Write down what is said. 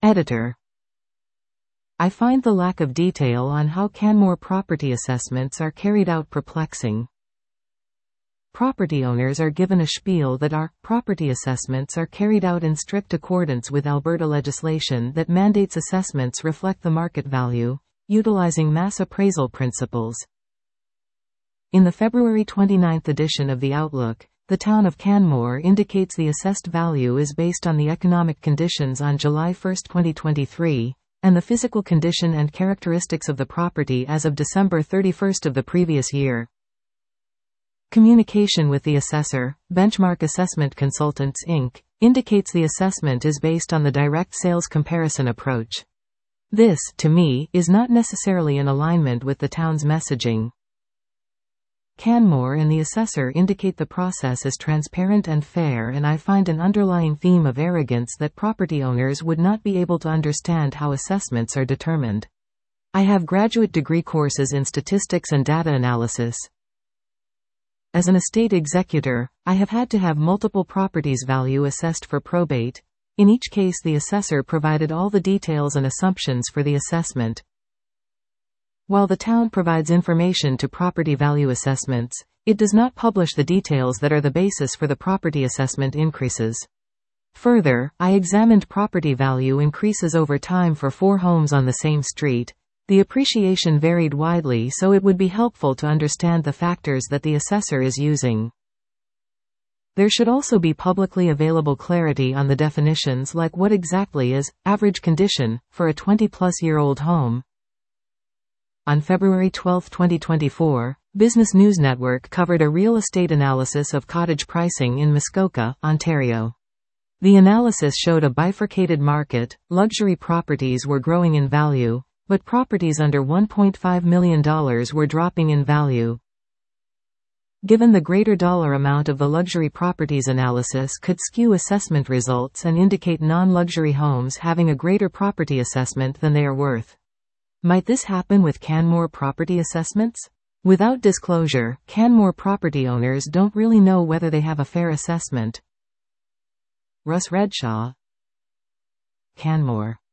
Editor. I find the lack of detail on how Canmore property assessments are carried out perplexing. Property owners are given a spiel that our property assessments are carried out in strict accordance with Alberta legislation that mandates assessments reflect the market value, utilizing mass appraisal principles. In the February 29 edition of The Outlook, the town of Canmore indicates the assessed value is based on the economic conditions on July 1, 2023, and the physical condition and characteristics of the property as of December 31 of the previous year. Communication with the assessor, Benchmark Assessment Consultants Inc., indicates the assessment is based on the direct sales comparison approach. This, to me, is not necessarily in alignment with the town's messaging. Canmore and the assessor indicate the process is transparent and fair, and I find an underlying theme of arrogance that property owners would not be able to understand how assessments are determined. I have graduate degree courses in statistics and data analysis. As an estate executor, I have had to have multiple properties' value assessed for probate. In each case, the assessor provided all the details and assumptions for the assessment. While the town provides information to property value assessments, it does not publish the details that are the basis for the property assessment increases. Further, I examined property value increases over time for 4 homes on the same street. The appreciation varied widely, so it would be helpful to understand the factors that the assessor is using. There should also be publicly available clarity on the definitions, like what exactly is average condition for a 20-plus-year-old home. On February 12, 2024, Business News Network covered a real estate analysis of cottage pricing in Muskoka, Ontario. The analysis showed a bifurcated market. Luxury properties were growing in value, but properties under $1.5 million were dropping in value. Given the greater dollar amount of the luxury properties, analysis could skew assessment results and indicate non-luxury homes having a greater property assessment than they are worth. Might this happen with Canmore property assessments? Without disclosure, Canmore property owners don't really know whether they have a fair assessment. Russ Redshaw, Canmore.